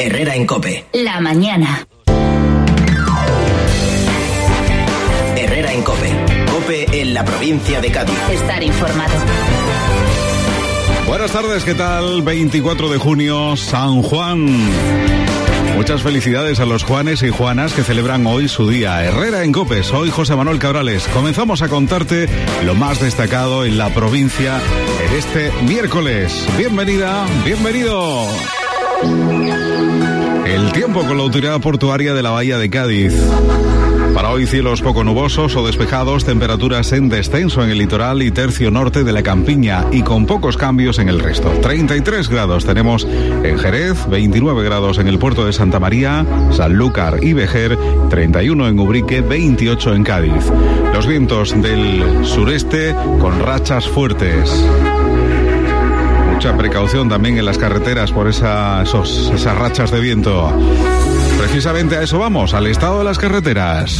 Herrera en COPE. La mañana. Herrera en COPE. COPE en la provincia de Cádiz. Estar informado. Buenas tardes, ¿qué tal? 24 de junio, San Juan. Muchas felicidades a los Juanes y Juanas que celebran hoy su día. Herrera en COPE, soy José Manuel Cabrales. Comenzamos a contarte lo más destacado en la provincia en este miércoles. Bienvenida, bienvenido. El tiempo con la Autoridad Portuaria de la Bahía de Cádiz. Para hoy cielos poco nubosos o despejados, temperaturas en descenso en el litoral y tercio norte de la campiña y con pocos cambios en el resto. 33 grados tenemos en Jerez, 29 grados en el puerto de Santa María, Sanlúcar y Vejer, 31 en Ubrique, 28 en Cádiz. Los vientos del sureste con rachas fuertes. Mucha precaución también en las carreteras por esas rachas de viento. Precisamente a eso vamos, al estado de las carreteras.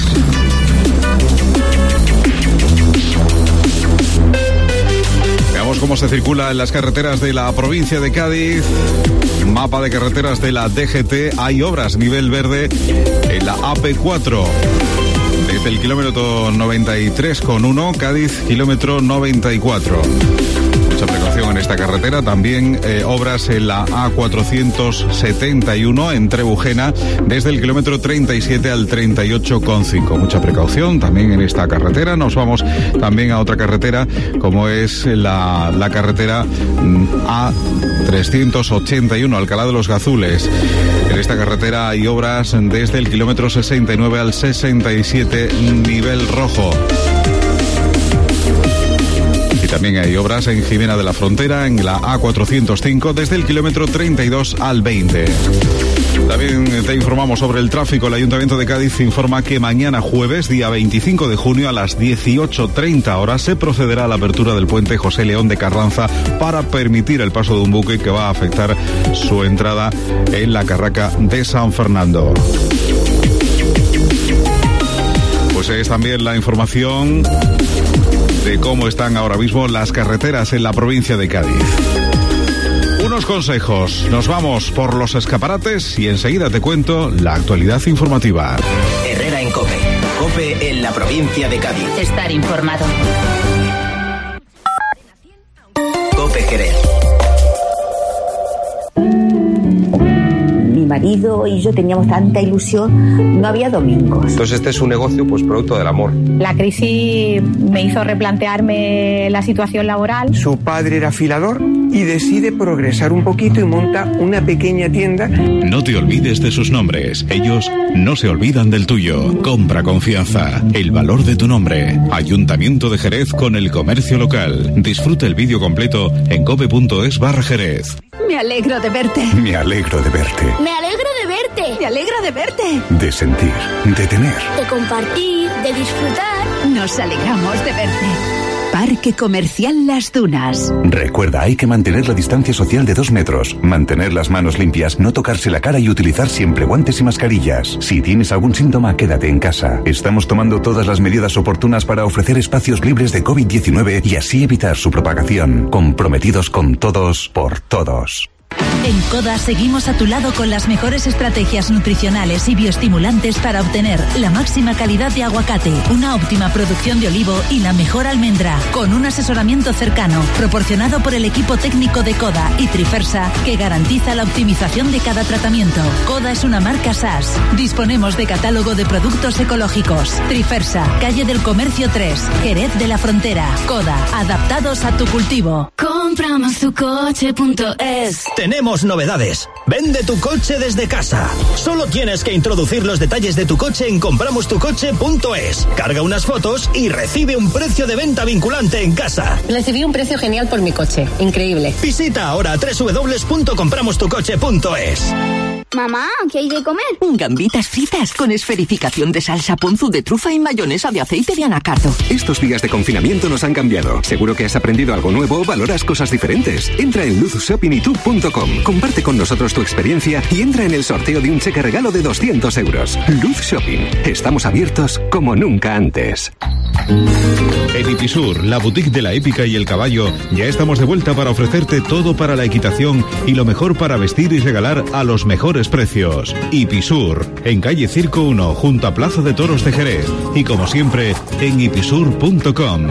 Veamos cómo se circula en las carreteras de la provincia de Cádiz. Mapa de carreteras de la DGT. Hay obras nivel verde en la AP4. Desde el kilómetro 93,1, Cádiz, kilómetro 94. Mucha precaución en esta carretera. También obras en la A471 en Trebujena, desde el kilómetro 37 al 38,5. Mucha precaución también en esta carretera. Nos vamos también a otra carretera, como es la carretera A381, Alcalá de los Gazules. En esta carretera hay obras desde el kilómetro 69 al 67, nivel rojo. Y también hay obras en Jimena de la Frontera, en la A405, desde el kilómetro 32 al 20. También te informamos sobre el tráfico. El Ayuntamiento de Cádiz informa que mañana jueves, día 25 de junio, a las 18:30 horas, se procederá a la apertura del puente José León de Carranza para permitir el paso de un buque que va a afectar su entrada en la Carraca de San Fernando. Pues es también la información de cómo están ahora mismo las carreteras en la provincia de Cádiz. Unos consejos. Nos vamos por los escaparates y enseguida te cuento la actualidad informativa. Herrera en COPE. COPE en la provincia de Cádiz. Estar informado. COPE Jerez. Mi marido y yo teníamos tanta ilusión, no había domingos. Entonces este es un negocio pues producto del amor. La crisis me hizo replantearme la situación laboral. Su padre era afilador y decide progresar un poquito y monta una pequeña tienda. No te olvides de sus nombres. Ellos no se olvidan del tuyo. Compra confianza. El valor de tu nombre. Ayuntamiento de Jerez con el comercio local. Disfruta el vídeo completo en cope.es/Jerez. Me alegro de verte. Me alegro de verte. Me alegro de verte. Me alegro de verte. De sentir, de tener. De compartir, de disfrutar. Nos alegramos de verte. Parque Comercial Las Dunas. Recuerda, hay que mantener la distancia social de 2 metros, mantener las manos limpias, no tocarse la cara y utilizar siempre guantes y mascarillas. Si tienes algún síntoma, quédate en casa. Estamos tomando todas las medidas oportunas para ofrecer espacios libres de COVID-19 y así evitar su propagación. Comprometidos con todos, por todos. En CODA seguimos a tu lado con las mejores estrategias nutricionales y bioestimulantes para obtener la máxima calidad de aguacate, una óptima producción de olivo y la mejor almendra, con un asesoramiento cercano proporcionado por el equipo técnico de CODA y Trifersa que garantiza la optimización de cada tratamiento. CODA es una marca SAS. Disponemos de catálogo de productos ecológicos. Trifersa, calle del Comercio 3, Jerez de la Frontera. CODA, adaptados a tu cultivo. Compramostucoche.es. Tenemos novedades. Vende tu coche desde casa. Solo tienes que introducir los detalles de tu coche en compramostucoche.es. Carga unas fotos y recibe un precio de venta vinculante en casa. Recibí un precio genial por mi coche. Increíble. Visita ahora www.compramostucoche.es. Mamá, ¿qué hay de comer? Gambitas fritas con esferificación de salsa ponzu de trufa y mayonesa de aceite de anacardo. Estos días de confinamiento nos han cambiado. Seguro que has aprendido algo nuevo, valoras cosas diferentes. Entra en luzshoppingitú.com, comparte con nosotros tu experiencia y entra en el sorteo de un cheque regalo de 200 euros. Luz Shopping. Estamos abiertos como nunca antes. En Ipisur, la boutique de la hípica y el caballo, ya estamos de vuelta para ofrecerte todo para la equitación y lo mejor para vestir y regalar a los mejores precios. Ipisur, en calle Circo 1, junto a Plaza de Toros de Jerez. Y como siempre, en ipisur.com.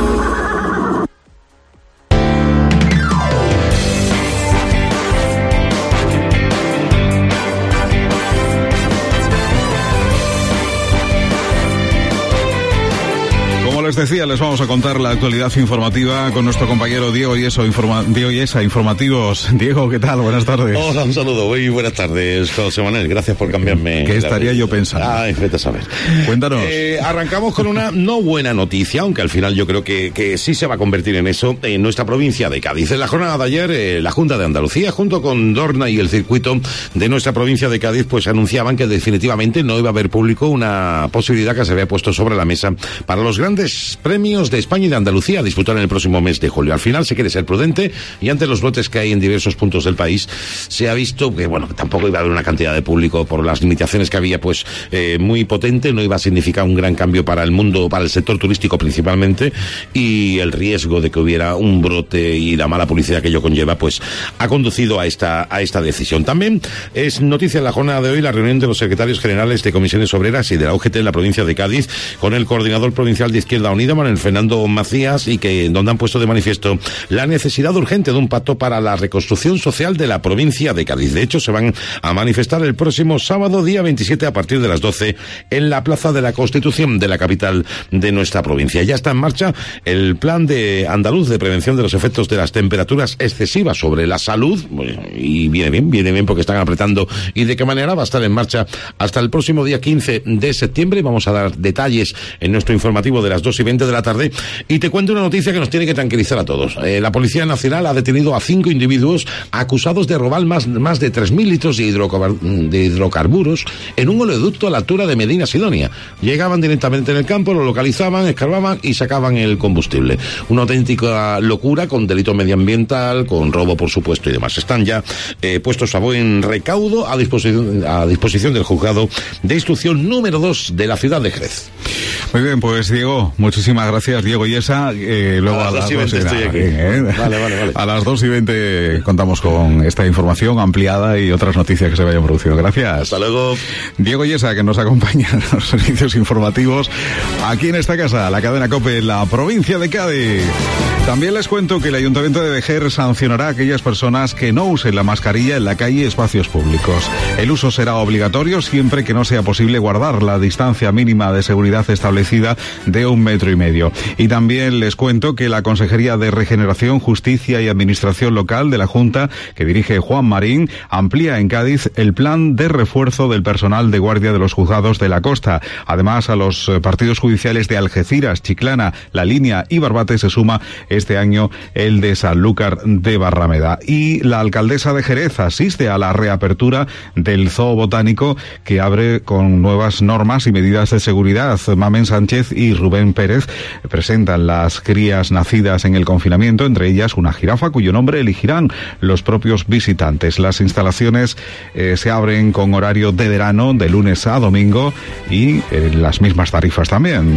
Les decía, les vamos a contar la actualidad informativa con nuestro compañero Diego Yesa, Informativos. Diego, ¿qué tal? Buenas tardes. Hola, un saludo. Muy buenas tardes, José Manuel. Gracias por cambiarme. ¿Qué estaría yo pensando? Vete a saber. Cuéntanos. Arrancamos con una no buena noticia, aunque al final yo creo que sí se va a convertir en eso, en nuestra provincia de Cádiz. En la jornada de ayer, la Junta de Andalucía, junto con Dorna y el circuito de nuestra provincia de Cádiz, pues anunciaban que definitivamente no iba a haber público, una posibilidad que se había puesto sobre la mesa para los grandes premios de España y de Andalucía a disputar en el próximo mes de julio. Al final se quiere ser prudente y ante los brotes que hay en diversos puntos del país se ha visto que, bueno, tampoco iba a haber una cantidad de público por las limitaciones que había, pues muy potente, no iba a significar un gran cambio para el mundo, para el sector turístico principalmente, y el riesgo de que hubiera un brote y la mala publicidad que ello conlleva, pues ha conducido a esta decisión. También es noticia en la jornada de hoy la reunión de los secretarios generales de comisiones obreras y de la UGT en la provincia de Cádiz con el coordinador provincial de Izquierda Unida, Manuel Fernando Macías, y donde han puesto de manifiesto la necesidad urgente de un pacto para la reconstrucción social de la provincia de Cádiz. De hecho, se van a manifestar el próximo sábado, día 27, a partir de las 12, en la Plaza de la Constitución de la capital de nuestra provincia. Ya está en marcha el plan de andaluz de prevención de los efectos de las temperaturas excesivas sobre la salud, y viene bien porque están apretando. ¿Y de qué manera? Va a estar en marcha hasta el próximo día 15 de septiembre. Vamos a dar detalles en nuestro informativo de las 2:20 de la tarde, y te cuento una noticia que nos tiene que tranquilizar a todos. La Policía Nacional ha detenido a 5 individuos acusados de robar más de 3.000 litros de hidrocarburos en un oleoducto a la altura de Medina Sidonia. Llegaban directamente en el campo, lo localizaban, escarbaban y sacaban el combustible. Una auténtica locura, con delito medioambiental, con robo, por supuesto, y demás. Están ya puestos a buen recaudo a disposición del juzgado de instrucción número 2 de la ciudad de Jerez. Muy bien, pues Diego, muchísimas gracias, Diego Yesa. Luego a las 2:20 estoy aquí. Vale. A las 2:20 contamos con esta información ampliada y otras noticias que se vayan produciendo. Gracias. Hasta luego. Diego Yesa, que nos acompaña en los servicios informativos aquí en esta casa, la cadena COPE, en la provincia de Cádiz. También les cuento que el Ayuntamiento de Vejer sancionará a aquellas personas que no usen la mascarilla en la calle y espacios públicos. El uso será obligatorio siempre que no sea posible guardar la distancia mínima de seguridad establecida de 1,5 metros. Y también les cuento que la Consejería de Regeneración, Justicia y Administración Local de la Junta, que dirige Juan Marín, amplía en Cádiz el plan de refuerzo del personal de guardia de los juzgados de la costa. Además, a los partidos judiciales de Algeciras, Chiclana, La Línea y Barbate se suma este año el de Sanlúcar de Barrameda. Y la alcaldesa de Jerez asiste a la reapertura del Zoo Botánico, que abre con nuevas normas y medidas de seguridad. Mamen Sánchez y Rubén Pérez presentan las crías nacidas en el confinamiento, entre ellas una jirafa cuyo nombre elegirán los propios visitantes. Las instalaciones se abren con horario de verano, de lunes a domingo, y las mismas tarifas también.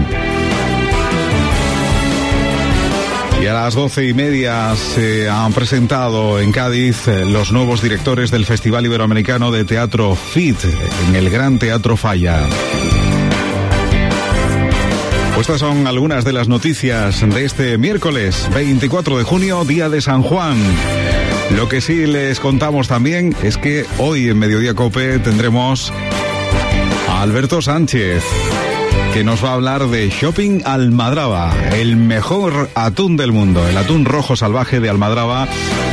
Y a las 12:30 se han presentado en Cádiz los nuevos directores del Festival Iberoamericano de Teatro FIT en el Gran Teatro Falla. Estas son algunas de las noticias de este miércoles 24 de junio, día de San Juan. Lo que sí les contamos también es que hoy en Mediodía COPE tendremos a Alberto Sánchez, que nos va a hablar de Shopping Almadraba, el mejor atún del mundo, el atún rojo salvaje de Almadraba,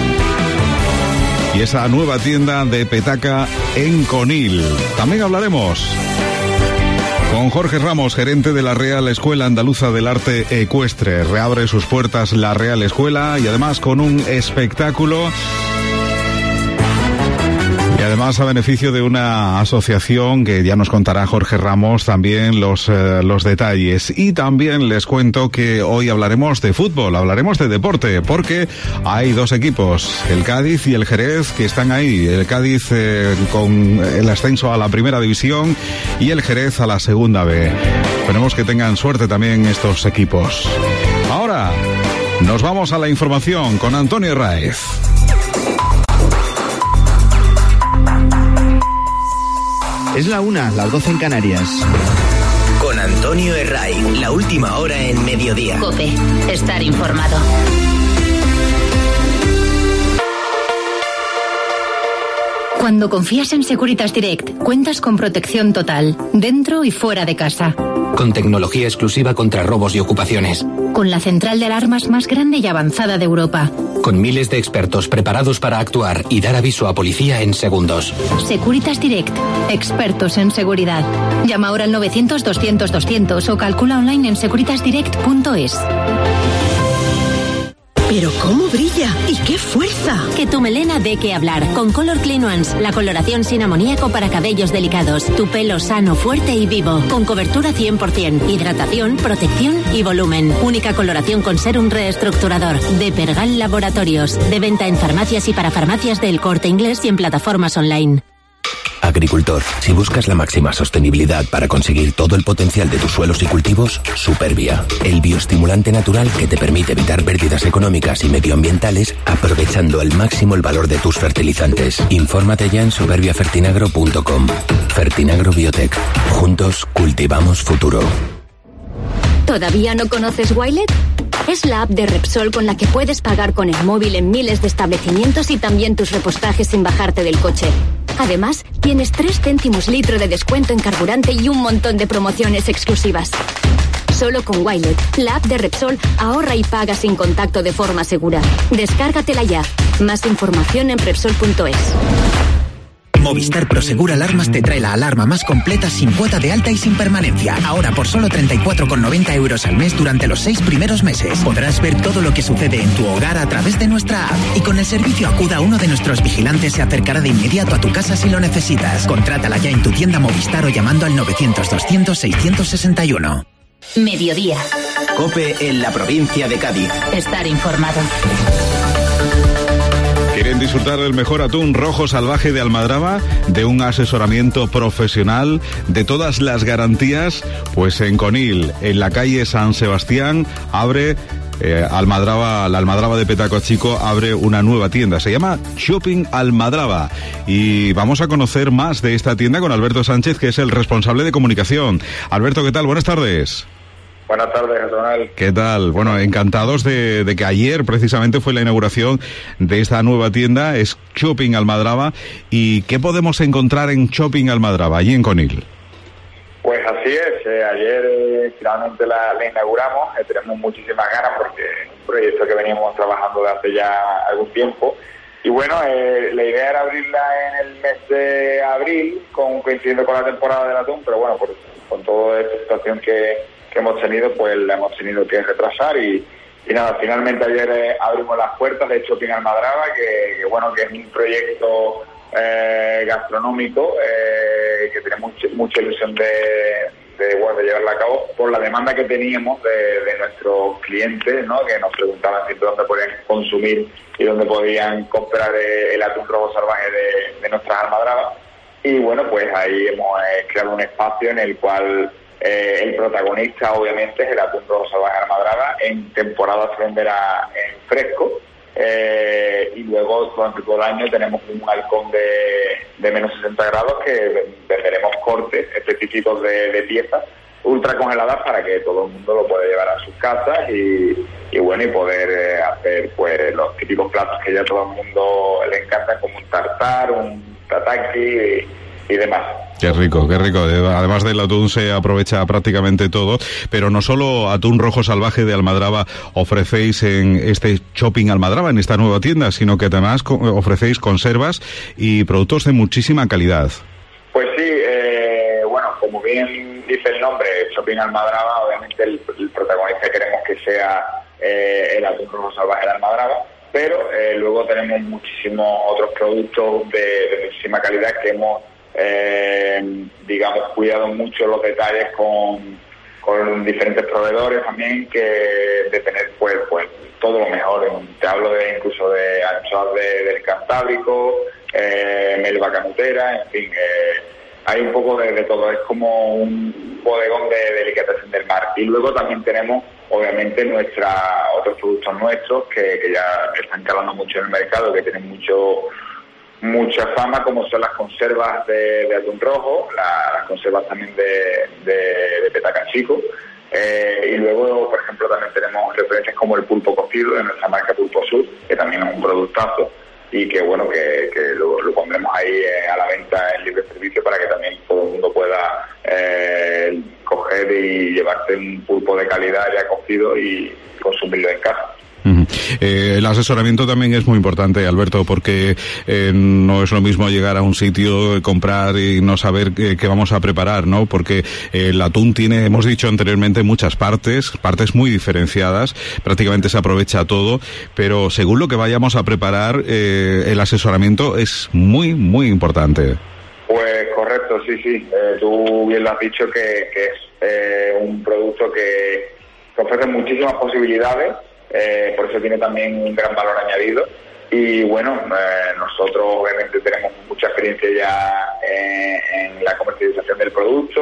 y esa nueva tienda de Petaca en Conil. También hablaremos con Jorge Ramos, gerente de la Real Escuela Andaluza del Arte Ecuestre. Reabre sus puertas la Real Escuela, y además con un espectáculo. Y además a beneficio de una asociación que ya nos contará Jorge Ramos también los detalles. Y también les cuento que hoy hablaremos de fútbol, hablaremos de deporte, porque hay dos equipos, el Cádiz y el Jerez, que están ahí. El Cádiz con el ascenso a la primera división y el Jerez a la segunda B. Esperemos que tengan suerte también estos equipos. Ahora nos vamos a la información con Antonio Herráez. Es la 1, las 12 en Canarias. Con Antonio Herráez, la última hora en Mediodía. COPE, estar informado. Cuando confías en Securitas Direct, cuentas con protección total, dentro y fuera de casa. Con tecnología exclusiva contra robos y ocupaciones. Con la central de alarmas más grande y avanzada de Europa. Con miles de expertos preparados para actuar y dar aviso a policía en segundos. Securitas Direct, expertos en seguridad. Llama ahora al 900-200-200 o calcula online en securitasdirect.es. ¡Pero cómo brilla! ¡Y qué fuerza! Que tu melena dé que hablar. Con Color Clean Ones, la coloración sin amoníaco para cabellos delicados. Tu pelo sano, fuerte y vivo. Con cobertura 100%, hidratación, protección y volumen. Única coloración con serum reestructurador. De Pergal Laboratorios. De venta en farmacias y para farmacias del Corte Inglés y en plataformas online. Agricultor, si buscas la máxima sostenibilidad para conseguir todo el potencial de tus suelos y cultivos, Supervia, el bioestimulante natural que te permite evitar pérdidas económicas y medioambientales aprovechando al máximo el valor de tus fertilizantes. Infórmate ya en superviafertinagro.com. Fertinagro Biotech. Juntos cultivamos futuro. ¿Todavía no conoces Wilet? Es la app de Repsol con la que puedes pagar con el móvil en miles de establecimientos y también tus repostajes sin bajarte del coche. Además, tienes 3 céntimos litro de descuento en carburante y un montón de promociones exclusivas. Solo con Wilet, la app de Repsol, ahorra y paga sin contacto de forma segura. Descárgatela ya. Más información en Repsol.es. Movistar Prosegur Alarmas te trae la alarma más completa sin cuota de alta y sin permanencia. Ahora por solo 34,90 euros al mes durante los 6 primeros meses. Podrás ver todo lo que sucede en tu hogar a través de nuestra app. Y con el servicio Acuda, uno de nuestros vigilantes se acercará de inmediato a tu casa si lo necesitas. Contrátala ya en tu tienda Movistar o llamando al 900-200-661. Mediodía. COPE en la provincia de Cádiz. Estar informado. ¿Quieren disfrutar del mejor atún rojo salvaje de Almadraba? ¿De un asesoramiento profesional? ¿De todas las garantías? Pues en Conil, en la calle San Sebastián, abre la Almadraba de Petacochico abre una nueva tienda. Se llama Shopping Almadraba. Y vamos a conocer más de esta tienda con Alberto Sánchez, que es el responsable de comunicación. Alberto, ¿qué tal? Buenas tardes. Buenas tardes, Donald. ¿Qué tal? Bueno, encantados de que ayer precisamente fue la inauguración de esta nueva tienda, es Shopping Almadraba. ¿Y qué podemos encontrar en Shopping Almadraba, allí en Conil? Pues así es, ayer finalmente la inauguramos, tenemos muchísimas ganas porque es un proyecto que veníamos trabajando de hace ya algún tiempo. Y bueno, la idea era abrirla en el mes de abril, coincidiendo con la temporada del atún, pero bueno, con toda esta situación que hemos tenido, pues la hemos tenido que retrasar y nada, finalmente ayer abrimos las puertas de Shopping Almadraba, que bueno, que es un proyecto gastronómico que tiene mucha ilusión de llevarla a cabo por la demanda que teníamos de nuestros clientes, ¿no? Que nos preguntaban siempre dónde podían consumir y dónde podían comprar el atún rojo salvaje de nuestras almadrabas. Y bueno, pues ahí hemos creado un espacio en el cual el protagonista obviamente es el atún rojo salvaje almadraba. En temporada se venderá en fresco y luego durante todo el año tenemos un halcón de menos 60 grados que venderemos cortes específicos de piezas ultra congeladas para que todo el mundo lo pueda llevar a sus casas y bueno, y poder hacer pues los típicos platos que ya todo el mundo le encantan, como un tartar, un tataki y demás. Qué rico, qué rico. Además del atún se aprovecha prácticamente todo, pero no solo atún rojo salvaje de Almadraba ofrecéis en este Shopping Almadraba, en esta nueva tienda, sino que además ofrecéis conservas y productos de muchísima calidad. Pues sí, bueno, como bien dice el nombre, Shopping Almadraba, obviamente el protagonista queremos que sea el atún rojo salvaje de Almadraba. pero luego tenemos muchísimos otros productos de muchísima calidad que hemos, digamos, cuidado mucho los detalles con diferentes proveedores también, que de tener pues todo lo mejor. Te hablo incluso de anchoas del Cantábrico, melva canutera, en fin, hay un poco de todo. Es como un bodegón de delicatessen del mar. Y luego también tenemos, obviamente, otros productos nuestros que ya están calando mucho en el mercado, que tienen mucha fama, como son las conservas de atún rojo, las conservas también de petaca chico, y luego, por ejemplo, también tenemos referencias como el pulpo cocido de nuestra marca Pulpo Sur, que también es un productazo, y que bueno, que lo pondremos ahí a la venta en libre servicio para que también todo el mundo pueda coger y llevarse un pulpo de calidad ya cocido y consumirlo en casa. El asesoramiento también es muy importante, Alberto, porque no es lo mismo llegar a un sitio, comprar y no saber qué vamos a preparar, ¿no? Porque el atún tiene, hemos dicho anteriormente, muchas partes muy diferenciadas, prácticamente se aprovecha todo, pero según lo que vayamos a preparar, el asesoramiento es muy, muy importante. Pues correcto, sí. Tú bien lo has dicho, que es un producto que ofrece muchísimas posibilidades. Por eso tiene también un gran valor añadido. Y bueno, nosotros obviamente tenemos mucha experiencia ya en la comercialización del producto.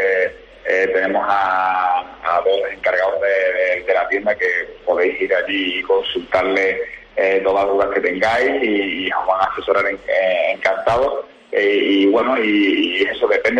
Tenemos a dos encargados de la tienda que podéis ir allí y consultarle todas las dudas que tengáis y os van a asesorar encantados. Y bueno, y eso depende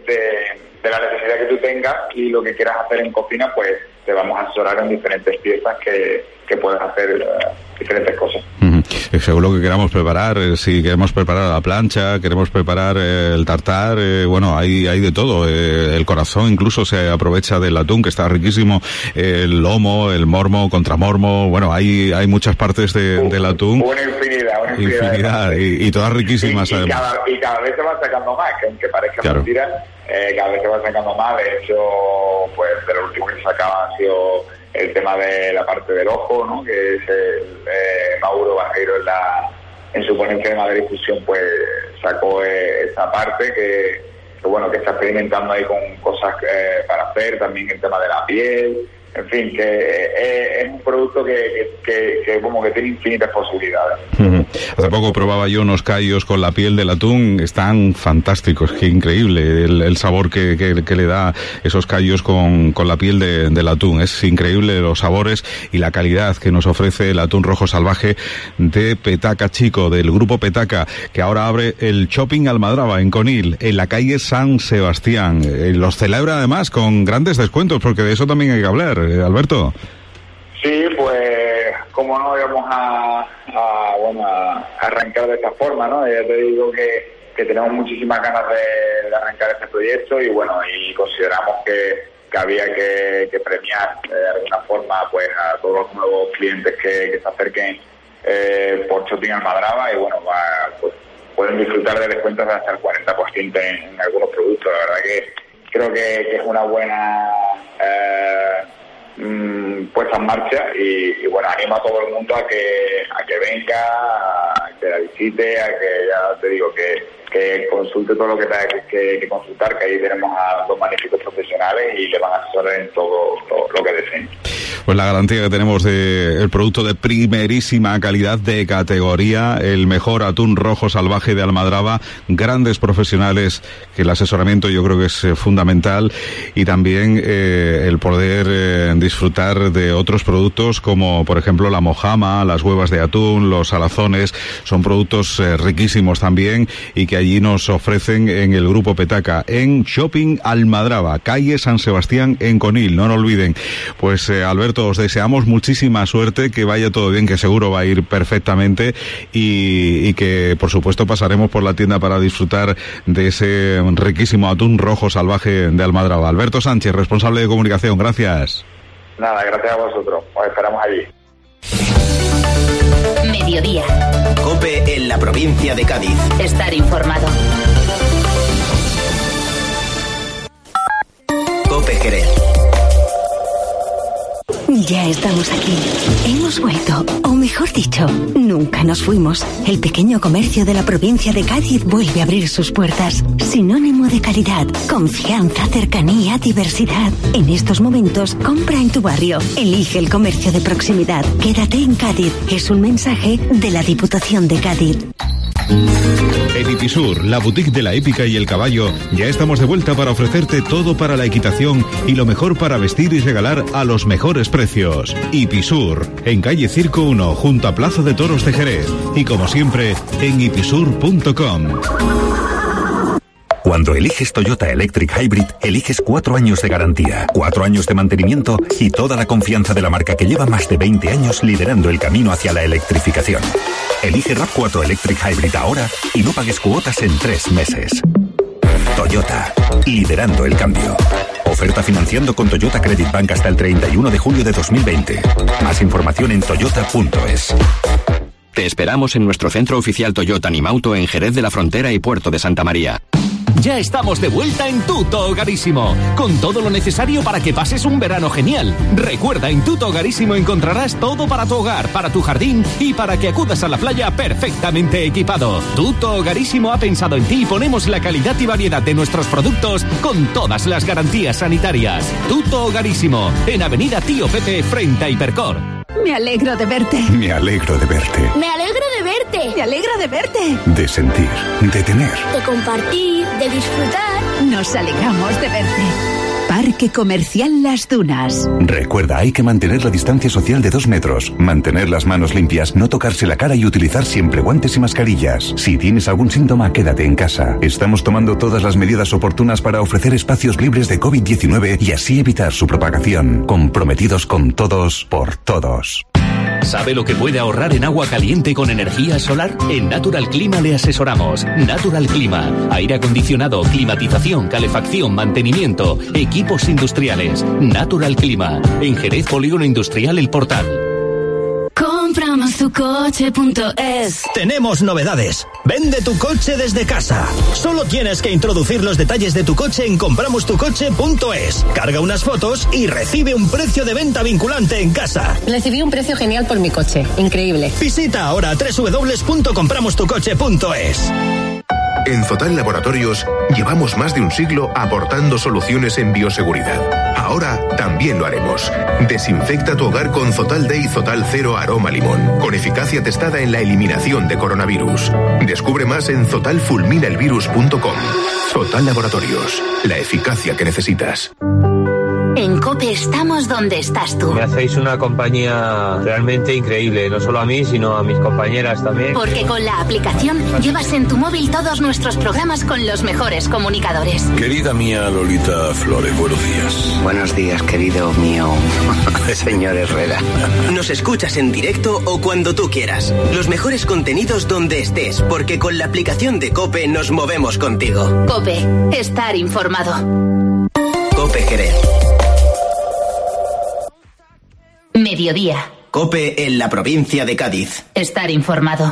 de la necesidad que tú tengas y lo que quieras hacer en cocina, pues te vamos a asesorar en diferentes piezas que puedes hacer diferentes cosas. Según lo que queramos preparar, si queremos preparar a la plancha, queremos preparar el tartar, bueno, hay de todo. El corazón incluso se aprovecha del atún, que está riquísimo, el lomo, el mormo, contramormo, bueno, hay muchas partes del atún. Una infinidad. Y todas riquísimas. Y cada vez se va sacando más, que aunque parezca mentira, cada vez se va sacando más. De hecho, pues de lo último que se sacaba ha sido el tema de la parte del ojo, ¿no? Que es Mauro Bajeiro en su ponencia de Madrid Fusión, pues sacó esa parte que bueno, que está experimentando ahí con cosas para hacer, también el tema de la piel. En fin, que es un producto que como que tiene infinitas posibilidades. Hace poco probaba yo unos callos con la piel del atún, están fantásticos, qué increíble el sabor que le da esos callos con la piel del atún. Es increíble los sabores y la calidad que nos ofrece el atún rojo salvaje de Petaca Chico, del grupo Petaca, que ahora abre el Shopping Almadraba en Conil, en la calle San Sebastián. Los celebra además con grandes descuentos, porque de eso también hay que hablar. Alberto. Sí, pues cómo no íbamos a arrancar de esta forma, ¿no? Ya te digo que tenemos muchísimas ganas de arrancar este proyecto y bueno, y consideramos que había que premiar de alguna forma pues a todos los nuevos clientes que se acerquen por Shopping Almadraba y bueno, pues pueden disfrutar de descuentos de hasta el 40% en algunos productos. La verdad que creo que es una buena puesta en marcha y bueno, animo a todo el mundo a que venga, a que la visite, a que ya te digo que consulte todo lo que tenga que consultar, que ahí tenemos a dos magníficos profesionales y le van a asesorar en todo lo que deseen. Pues la garantía que tenemos del producto de primerísima calidad, de categoría, el mejor atún rojo salvaje de Almadraba, grandes profesionales, que el asesoramiento yo creo que es fundamental, y también el poder disfrutar de otros productos como por ejemplo la mojama, las huevas de atún, los salazones, son productos riquísimos también y que allí nos ofrecen en el grupo Petaca, en Shopping Almadraba, calle San Sebastián en Conil, no lo olviden. Pues Alberto, os deseamos muchísima suerte, que vaya todo bien, que seguro va a ir perfectamente y que por supuesto pasaremos por la tienda para disfrutar de ese riquísimo atún rojo salvaje de Almadraba. Alberto Sánchez, responsable de comunicación, gracias. Nada, gracias a vosotros, os esperamos allí. Mediodía. COPE en la provincia de Cádiz. Estar informado. COPE Jerez. Ya estamos aquí. Hemos vuelto, o mejor dicho, nunca nos fuimos. El pequeño comercio de la provincia de Cádiz vuelve a abrir sus puertas. Sinónimo de calidad, confianza, cercanía, diversidad. En estos momentos, compra en tu barrio. Elige el comercio de proximidad. Quédate en Cádiz. Es un mensaje de la Diputación de Cádiz. En Ipisur, la boutique de la hípica y el caballo, ya estamos de vuelta para ofrecerte todo para la equitación y lo mejor para vestir y regalar a los mejores precios. Ipisur, en calle Circo 1, junto a Plaza de Toros de Jerez. Y como siempre, en ipisur.com. Cuando eliges Toyota Electric Hybrid, eliges 4 años de garantía, 4 años de mantenimiento y toda la confianza de la marca que lleva más de 20 años liderando el camino hacia la electrificación. Elige RAV4 Electric Hybrid ahora y no pagues cuotas en 3 meses. Toyota, liderando el cambio. Oferta financiando con Toyota Credit Bank hasta el 31 de julio de 2020. Más información en toyota.es. Te esperamos en nuestro centro oficial Toyota Animauto en Jerez de la Frontera y Puerto de Santa María. Ya estamos de vuelta en Tutto Hogarísimo, con todo lo necesario para que pases un verano genial. Recuerda, en Tutto Hogarísimo encontrarás todo para tu hogar, para tu jardín y para que acudas a la playa perfectamente equipado. Tutto Hogarísimo ha pensado en ti y ponemos la calidad y variedad de nuestros productos con todas las garantías sanitarias. Tutto Hogarísimo, en Avenida Tío Pepe, frente a Hipercor. Me alegro de verte. Me alegro de verte. Me alegro de verte. Me alegro de verte. De sentir, de tener. De compartir, de disfrutar. Nos alegramos de verte. Parque Comercial Las Dunas. Recuerda, hay que mantener la distancia social de 2 metros, mantener las manos limpias, no tocarse la cara y utilizar siempre guantes y mascarillas. Si tienes algún síntoma, quédate en casa. Estamos tomando todas las medidas oportunas para ofrecer espacios libres de COVID-19 y así evitar su propagación. Comprometidos con todos, por todos. ¿Sabe lo que puede ahorrar en agua caliente con energía solar? En Natural Clima le asesoramos. Natural Clima. Aire acondicionado, climatización, calefacción, mantenimiento, equipos industriales. Natural Clima. En Jerez, Polígono Industrial El Portal. Compramastucoche.es. Tenemos novedades. Vende tu coche desde casa. Solo tienes que introducir los detalles de tu coche en compramostucoche.es. Carga unas fotos y recibe un precio de venta vinculante en casa. Recibí un precio genial por mi coche. Increíble. Visita ahora www.compramostucoche.es. En Zotal Laboratorios llevamos más de un siglo aportando soluciones en bioseguridad. Ahora también lo haremos. Desinfecta tu hogar con Zotal Day Zotal Cero Aroma Limón, con eficacia testada en la eliminación de coronavirus. Descubre más en zotalfulminaelvirus.com. Zotal Laboratorios, la eficacia que necesitas. En COPE estamos donde estás tú. Me hacéis una compañía realmente increíble, no solo a mí, sino a mis compañeras también. Porque con la aplicación llevas en tu móvil todos nuestros programas con los mejores comunicadores. Querida mía Lolita Flores, buenos días. Buenos días, querido mío señor Herrera. Nos escuchas en directo o cuando tú quieras. Los mejores contenidos donde estés, porque con la aplicación de COPE nos movemos contigo. COPE, estar informado. COPE Jerez. Mediodía. COPE en la provincia de Cádiz. Estar informado.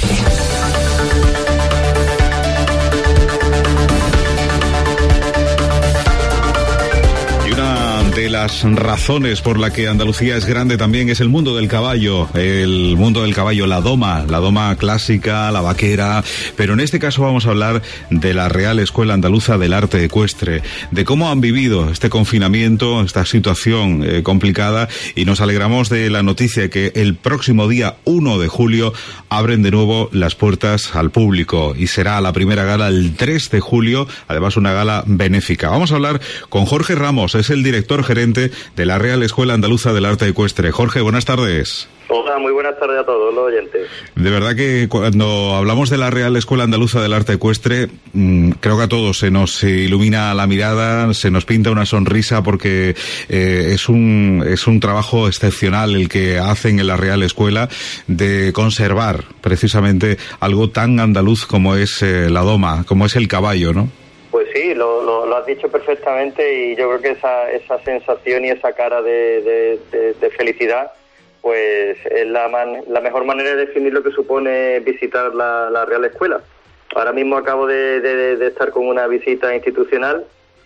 De las razones por la que Andalucía es grande también es el mundo del caballo, la doma clásica, la vaquera, pero en este caso vamos a hablar de la Real Escuela Andaluza del Arte Ecuestre, de cómo han vivido este confinamiento, esta situación complicada, y nos alegramos de la noticia que el próximo día 1 de julio abren de nuevo las puertas al público y será la primera gala el 3 de julio, además una gala benéfica. Vamos a hablar con Jorge Ramos, es el director gerente de la Real Escuela Andaluza del Arte Ecuestre. Jorge, buenas tardes. Hola, muy buenas tardes a todos los oyentes. De verdad que cuando hablamos de la Real Escuela Andaluza del Arte Ecuestre, creo que a todos se nos ilumina la mirada, se nos pinta una sonrisa, porque es un trabajo excepcional el que hacen en la Real Escuela de conservar precisamente algo tan andaluz como es la doma, como es el caballo, ¿no? Pues sí, lo has dicho perfectamente, y yo creo que esa sensación y esa cara de felicidad, pues es la mejor manera de definir lo que supone visitar la Real Escuela. Ahora mismo acabo de estar con una visita institucional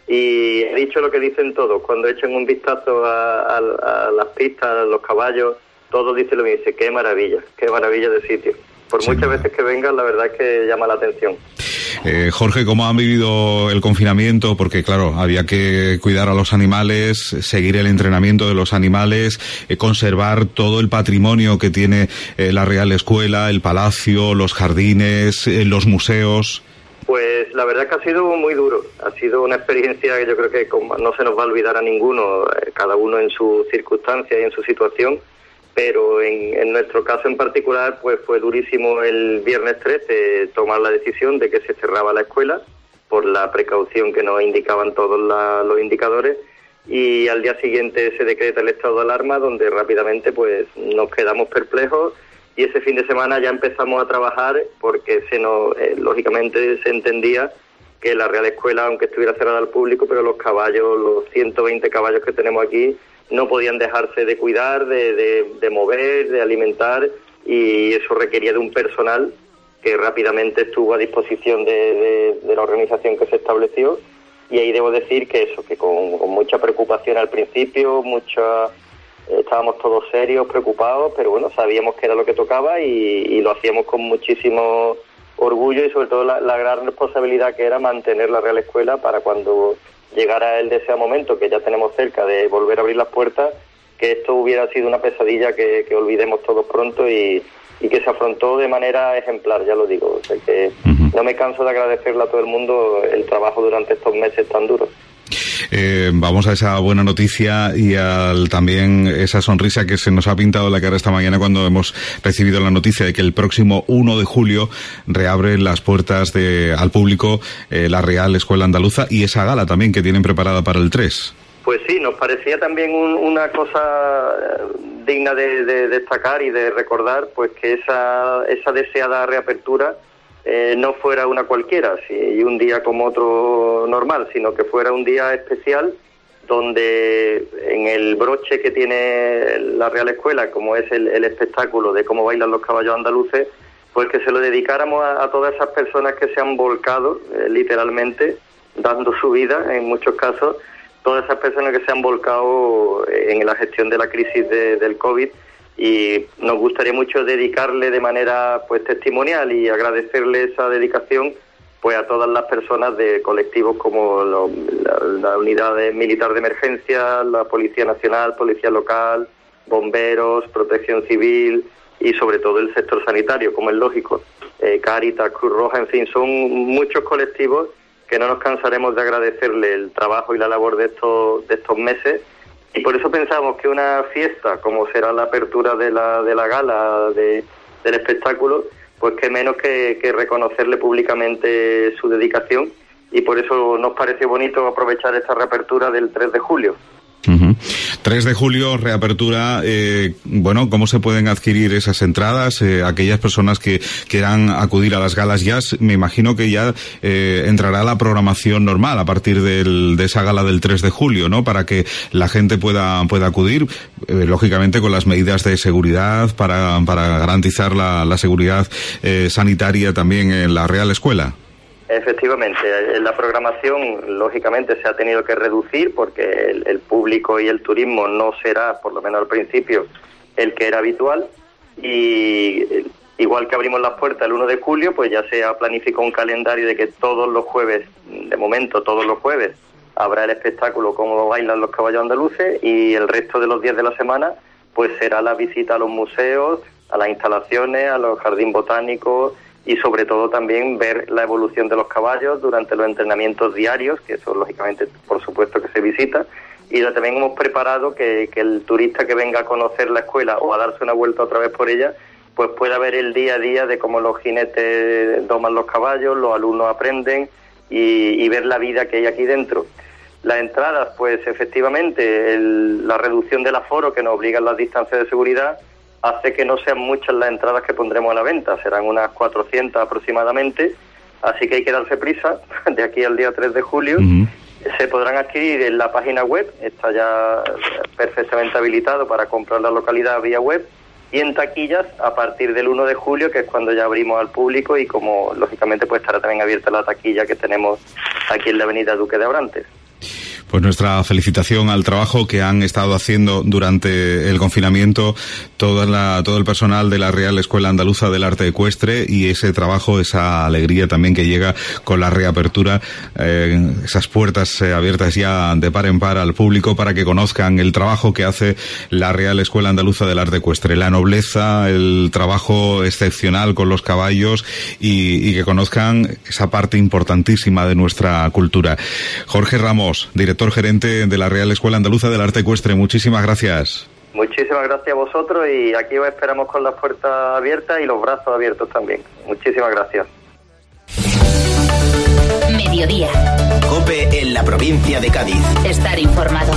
Y he dicho lo que dicen todos, cuando echen un vistazo a las pistas, a los caballos, todos dicen lo mismo, dice, qué maravilla de sitio. Por muchas veces que vengan, la verdad es que llama la atención. Jorge, ¿cómo han vivido el confinamiento? Porque, claro, había que cuidar a los animales, seguir el entrenamiento de los animales, conservar todo el patrimonio que tiene la Real Escuela, el palacio, los jardines, los museos. Pues la verdad es que ha sido muy duro. Ha sido una experiencia que yo creo que no se nos va a olvidar a ninguno, cada uno en su circunstancia y en su situación. Pero en nuestro caso en particular, pues fue durísimo el viernes 13 tomar la decisión de que se cerraba la escuela por la precaución que nos indicaban todos los indicadores, y al día siguiente se decreta el estado de alarma, donde rápidamente pues nos quedamos perplejos, y ese fin de semana ya empezamos a trabajar porque lógicamente se entendía que la Real Escuela, aunque estuviera cerrada al público, pero los caballos, los 120 caballos que tenemos aquí, no podían dejarse de cuidar, de mover, de alimentar, y eso requería de un personal que rápidamente estuvo a disposición de la organización que se estableció. Y ahí debo decir que con mucha preocupación al principio, estábamos todos serios, preocupados, pero bueno, sabíamos que era lo que tocaba y lo hacíamos con muchísimo orgullo, y sobre todo la gran responsabilidad que era mantener la Real Escuela para cuando llegara el deseado momento, que ya tenemos cerca, de volver a abrir las puertas, que esto hubiera sido una pesadilla que olvidemos todos pronto y que se afrontó de manera ejemplar, ya lo digo. O sea que no me canso de agradecerle a todo el mundo el trabajo durante estos meses tan duros. Vamos a esa buena noticia y también esa sonrisa que se nos ha pintado en la cara esta mañana cuando hemos recibido la noticia de que el próximo 1 de julio reabre las puertas al público la Real Escuela Andaluza, y esa gala también que tienen preparada para el 3. Pues sí, nos parecía también una cosa digna de destacar y de recordar, pues que esa deseada reapertura no fuera una cualquiera, y un día como otro normal, sino que fuera un día especial donde en el broche que tiene la Real Escuela, como es el espectáculo de cómo bailan los caballos andaluces, pues que se lo dedicáramos a todas esas personas que se han volcado, literalmente, dando su vida en muchos casos, todas esas personas que se han volcado en la gestión de la crisis del COVID. Y nos gustaría mucho dedicarle de manera pues testimonial y agradecerle esa dedicación pues a todas las personas de colectivos como la unidad militar de emergencia, la Policía Nacional, Policía Local, bomberos, Protección Civil y sobre todo el sector sanitario, como es lógico, Cáritas, Cruz Roja, en fin, son muchos colectivos que no nos cansaremos de agradecerle el trabajo y la labor de estos meses. Y por eso pensamos que una fiesta, como será la apertura de la gala del espectáculo, pues que menos que reconocerle públicamente su dedicación, y por eso nos parece bonito aprovechar esta reapertura del 3 de julio. 3 de julio, reapertura. ¿Cómo se pueden adquirir esas entradas? Aquellas personas que quieran acudir a las galas, ya me imagino que ya entrará la programación normal a partir de esa gala del 3 de julio, ¿no? Para que la gente pueda acudir, lógicamente con las medidas de seguridad para garantizar la seguridad sanitaria también en la Real Escuela. Efectivamente, la programación lógicamente se ha tenido que reducir porque el público y el turismo no será, por lo menos al principio, el que era habitual, y igual que abrimos las puertas el 1 de julio, pues ya se ha planificado un calendario de que todos los jueves, de momento todos los jueves, habrá el espectáculo Cómo bailan los caballos andaluces, y el resto de los días de la semana pues será la visita a los museos, a las instalaciones, a los jardines botánicos, y sobre todo también ver la evolución de los caballos durante los entrenamientos diarios, que eso lógicamente por supuesto que se visita, y también hemos preparado que el turista que venga a conocer la escuela o a darse una vuelta otra vez por ella, pues pueda ver el día a día de cómo los jinetes doman los caballos, los alumnos aprenden y ver la vida que hay aquí dentro. Las entradas, pues efectivamente la reducción del aforo que nos obligan las distancias de seguridad hace que no sean muchas las entradas que pondremos a la venta, serán unas 400 aproximadamente, así que hay que darse prisa de aquí al día 3 de julio. Se podrán adquirir en la página web, está ya perfectamente habilitado para comprar la localidad vía web, y en taquillas a partir del 1 de julio, que es cuando ya abrimos al público, y como lógicamente pues estará también abierta la taquilla que tenemos aquí en la avenida Duque de Abrantes. Pues nuestra felicitación al trabajo que han estado haciendo durante el confinamiento todo el personal de la Real Escuela Andaluza del Arte Ecuestre, y ese trabajo, esa alegría también que llega con la reapertura, esas puertas abiertas ya de par en par al público para que conozcan el trabajo que hace la Real Escuela Andaluza del Arte Ecuestre, la nobleza, el trabajo excepcional con los caballos, y que conozcan esa parte importantísima de nuestra cultura. Jorge Ramos, director gerente de la Real Escuela Andaluza del Arte Ecuestre, muchísimas gracias. Muchísimas gracias a vosotros, y aquí os esperamos con las puertas abiertas y los brazos abiertos también. Muchísimas gracias. Mediodía. COPE en la provincia de Cádiz. Estar informado.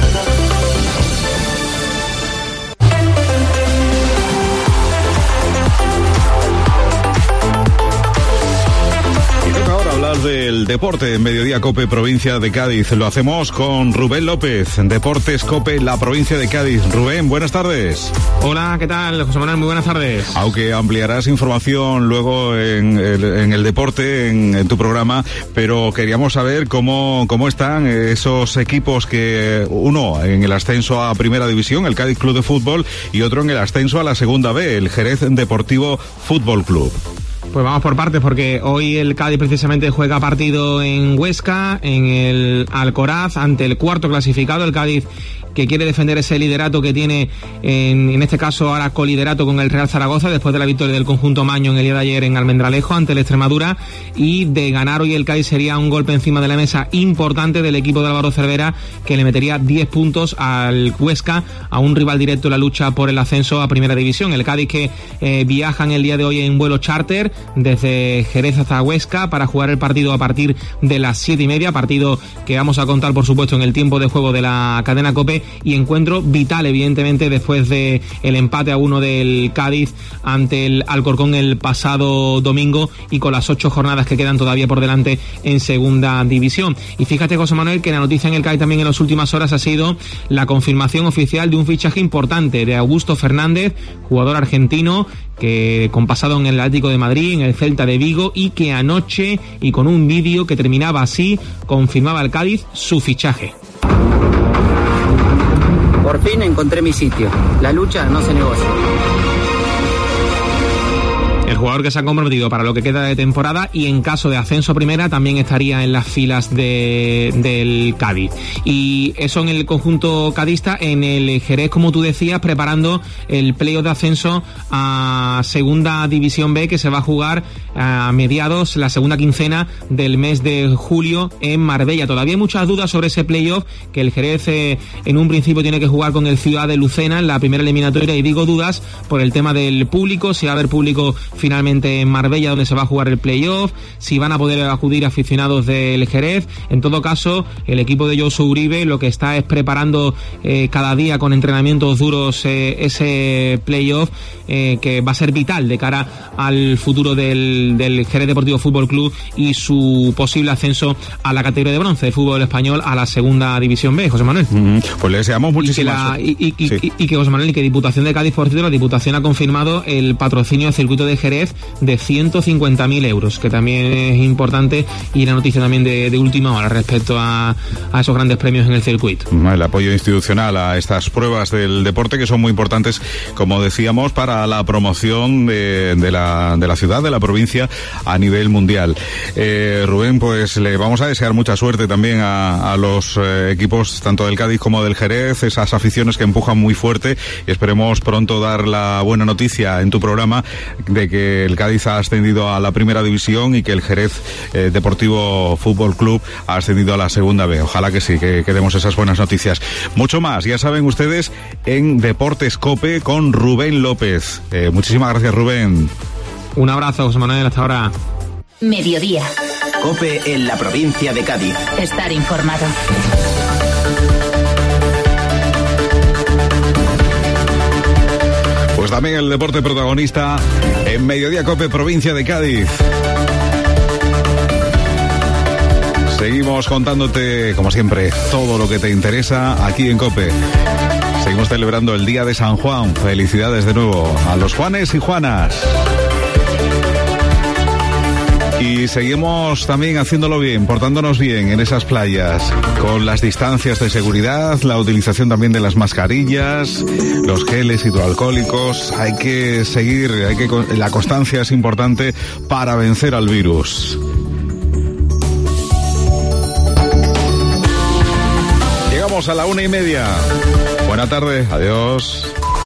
Hablar del deporte en Mediodía COPE, provincia de Cádiz. Lo hacemos con Rubén López, Deportes COPE, la provincia de Cádiz. Rubén, buenas tardes. Hola, ¿qué tal, José Manuel? Muy buenas tardes. Aunque ampliarás información luego en el deporte, en tu programa, pero queríamos saber cómo están esos equipos, que uno en el ascenso a Primera División, el Cádiz Club de Fútbol, y otro en el ascenso a la Segunda B, el Jerez Deportivo Fútbol Club. Pues vamos por partes, porque hoy el Cádiz precisamente juega partido en Huesca, en el Alcoraz, ante el cuarto clasificado, el Cádiz, que quiere defender ese liderato que tiene, en este caso ahora coliderato con el Real Zaragoza, después de la victoria del conjunto maño en el día de ayer en Almendralejo ante el Extremadura, y de ganar hoy el Cádiz sería un golpe encima de la mesa importante del equipo de Álvaro Cervera, que le metería 10 puntos al Huesca, a un rival directo en la lucha por el ascenso a Primera División. El Cádiz que viaja en el día de hoy en vuelo charter desde Jerez hasta Huesca para jugar el partido a partir de las 7:30, partido que vamos a contar por supuesto en el tiempo de juego de la cadena COPE, y encuentro vital evidentemente después de el empate a 1 del Cádiz ante el Alcorcón el pasado domingo, y con las 8 jornadas que quedan todavía por delante en Segunda División. Y fíjate, José Manuel, que la noticia en el Cádiz también en las últimas horas ha sido la confirmación oficial de un fichaje importante de Augusto Fernández, jugador argentino que con pasado en el Atlético de Madrid, en el Celta de Vigo, y que anoche, y con un vídeo que terminaba así, confirmaba al Cádiz su fichaje. Por fin encontré mi sitio. La lucha no se negocia. El jugador que se ha comprometido para lo que queda de temporada, y en caso de ascenso a Primera también estaría en las filas del Cádiz. Y eso en el conjunto cadista. En el Jerez, como tú decías, preparando el playoff de ascenso a Segunda División B, que se va a jugar a mediados, la segunda quincena del mes de julio en Marbella. Todavía hay muchas dudas sobre ese playoff, que el Jerez en un principio tiene que jugar con el Ciudad de Lucena en la primera eliminatoria, y digo dudas por el tema del público, si va a haber público finalmente en Marbella donde se va a jugar el playoff, si van a poder acudir aficionados del Jerez. En todo caso, el equipo de Josu Uribe lo que está es preparando cada día con entrenamientos duros ese playoff que va a ser vital de cara al futuro del Jerez Deportivo Fútbol Club y su posible ascenso a la categoría de bronce del fútbol español a la Segunda División B, José Manuel. Pues le deseamos muchísimas. Y que José Manuel, y que Diputación de Cádiz, por cierto, la Diputación ha confirmado el patrocinio del circuito de Jerez de 150.000 euros, que también es importante, y la noticia también de última hora respecto a esos grandes premios en el circuito. El apoyo institucional a estas pruebas del deporte, que son muy importantes, como decíamos, para la promoción de la ciudad, de la provincia a nivel mundial. Rubén, pues le vamos a desear mucha suerte también a los equipos tanto del Cádiz como del Jerez, esas aficiones que empujan muy fuerte, y esperemos pronto dar la buena noticia en tu programa de que el Cádiz ha ascendido a la Primera División y que el Jerez Deportivo Fútbol Club ha ascendido a la Segunda B. Ojalá que sí, que demos esas buenas noticias. Mucho más, ya saben ustedes, en Deportes COPE con Rubén López. Muchísimas gracias, Rubén. Un abrazo, José Manuel, hasta ahora. Mediodía. COPE en la provincia de Cádiz. Estar informado. Pues también el deporte protagonista en Mediodía COPE, provincia de Cádiz. Seguimos contándote, como siempre, todo lo que te interesa aquí en COPE. Seguimos celebrando el Día de San Juan. Felicidades de nuevo a los Juanes y Juanas. Y seguimos también haciéndolo bien, portándonos bien en esas playas, con las distancias de seguridad, la utilización también de las mascarillas, los geles hidroalcohólicos. Hay que seguir, la constancia es importante para vencer al virus. Llegamos a la 1:30. Buena tarde, adiós.